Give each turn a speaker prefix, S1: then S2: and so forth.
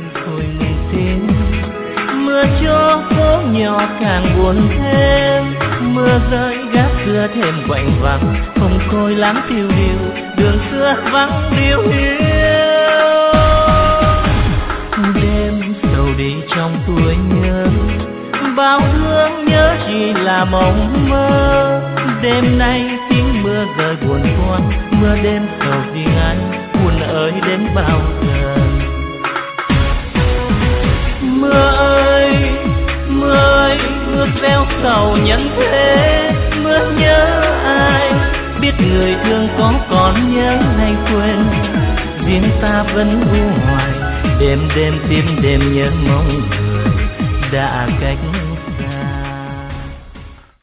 S1: thôi mình xin. Mưa cho phố nhỏ càng buồn thêm, mưa rơi gác xưa thêm quạnh vắng, không khôi láng tiêu điều, đường xưa vắng điêu hiu. Đêm sầu đi trong tuổi nhớ, bao thương nhớ chỉ là mộng mơ. Đêm nay tiếng mưa rơi buồn quan, mưa đêm sầu vì anh, buồn ơi đến bao giờ. Mưa ơi, mưa ơi, mưa gieo sầu nhân thế. Mưa nhớ ai, biết người thương có còn nhớ hay quên. Riêng ta vẫn u hoài, đêm đêm tìm đêm nhớ mong người đã cách